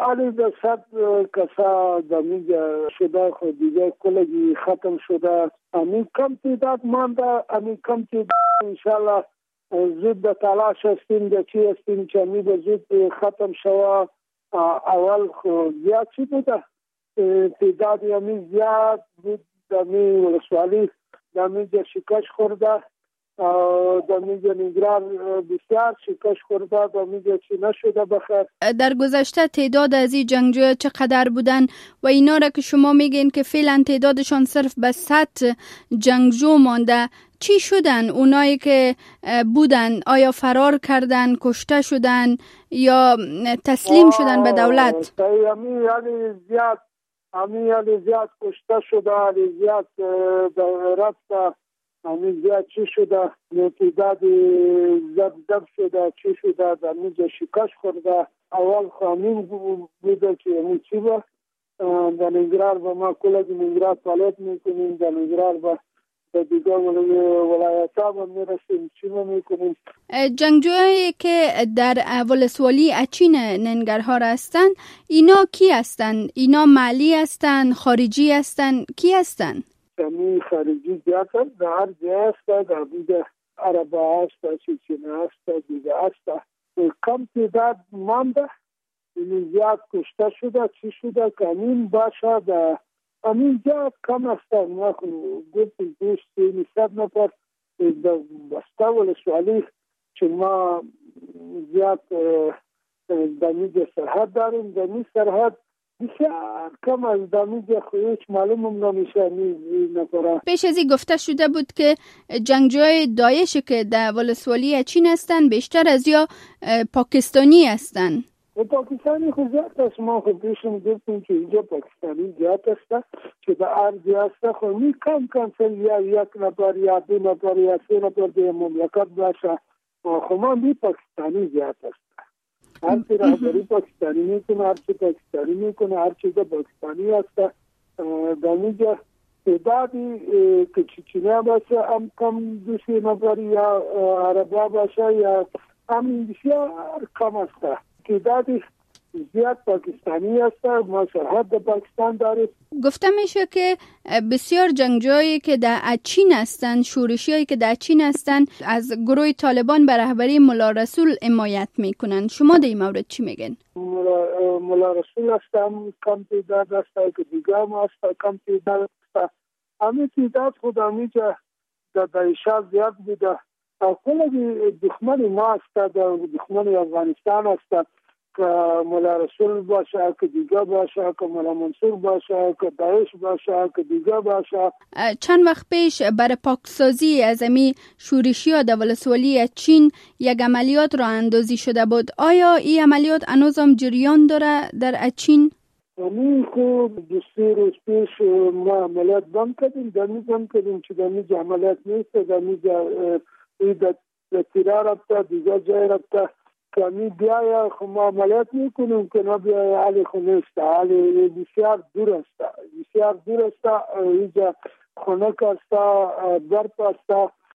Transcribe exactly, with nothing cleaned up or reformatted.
علی به صد کسا دمیجا شده خود دیگه کلگی ختم شده. همین کم تعداد مانده، همین کم تعداد انشالله زود به تلاش هستیم در چی هستیم که همین به زود ختم شود. اول زیاد چی بوده؟ تعداد همین زیاد بود دمی ولسوالی دمیجا شکش خورده، دمیجا نگران بسیار شکش خورده، دمیجا چی نشده بخیر. در گذشته تعداد از این جنگجویا چقدر بودن و اینا را که شما میگین که فعلا تعدادشان صرف به صد جنگجو مانده، چی شدن اونایی که بودن؟ آیا فرار کردن، کشته شدن یا تسلیم شدن به دولت؟ همین یعنی زیاد همین یعنی زیاد کشته شده، یعنی زیاد رفته، همین زیاد چی شده، تعداد زب زب شده، چی شده، در اینجا شکست خورده. اول خامین بوده که همین چی با در نگرار با ما کلک نگرار فعالیت میکنیم، در نگرار با دیگه ولایت ها با میرسیم، چی با میکنیم. جنگجوهایی که در ولسوالی اچین ننگرهار هستن، اینا کی هستن؟ اینا محلی هستن، خارجی هستن، کی هستن؟ همین خارجی زیاد هست، در هر جای هست، در دیگه عربا هست، چیچینه هست، دیگه هست. کم تعداد مانده، این زیاد کشته شده، چی شده که همین باشه در همین جا کم هستن. ما گفتیم دوست این صد نفر در بسته ولسوالی که ما زیاد دمیج سرحد داریم، دمیج سرحد بسیار کم از دمیج خویش معلوم هم نمیشه این نفره. پیش ازی گفته شده بود که جنگجوی داعش که در ولسوالی چین هستن بیشتر از یا پاکستانی هستن. پاکستانی خود زیاد هست. ما خود پیشم گفتیم که اینجا پاکستانی زیاد هست که در ارضی هست. خود می کم کم سل یا یک نفر یا دو نفر یا سه نفر به مملکت باشه. خود ما می پاکستانی زیاد هست. هر چی رهبری پاکستانی میکنه، هر چی پاکستانی میکنه، هر چیز پاکستانی هست. در اینجا تعدادی که چیچینه باشه هم کم دو سه نفر یا عربا باشه یا همین بسیار کم هست. تعدادی زیاد پاکستانی هست. ما سرحد در پاکستان داریم. گفته میشه که بسیار جنگجویی که در اچین هستن، شورشیایی که در اچین هستن، از گروه طالبان به رهبری ملا رسول حمایت میکنن. شما در این مورد چی میگن؟ ملا, ملا رسول هستم کم تعداد هست که دیگه هم هست کم تعداد هست. همین تعداد خود همیجا در دایشا زیاد بوده. کلی دشمن ما هست، دشمن افغانستان هست که ملا رسول باشه، که دیگه باشه، که ملا منصور باشه، که داعش باشه، که دیگه باشه. چند وقت پیش برای پاکسازی از امی شورشی ها در ولسوالی چین یک عملیات را اندازی شده بود. آیا این عملیات هنوز هم جریان داره در اچین؟ همین خوب دوستی روز پیش ما عملیات بند کردیم، دمی بند کردیم که دمی جا عملیات نیست، دمی جا ایدت تیرا رفته، دیگه جای رفته که همی بیایی خو ما عملیات میکنیم که نبیایی حالی خونه است، حالی بسیار دور است، بسیار دور است. اینجا خونک است، برپ است،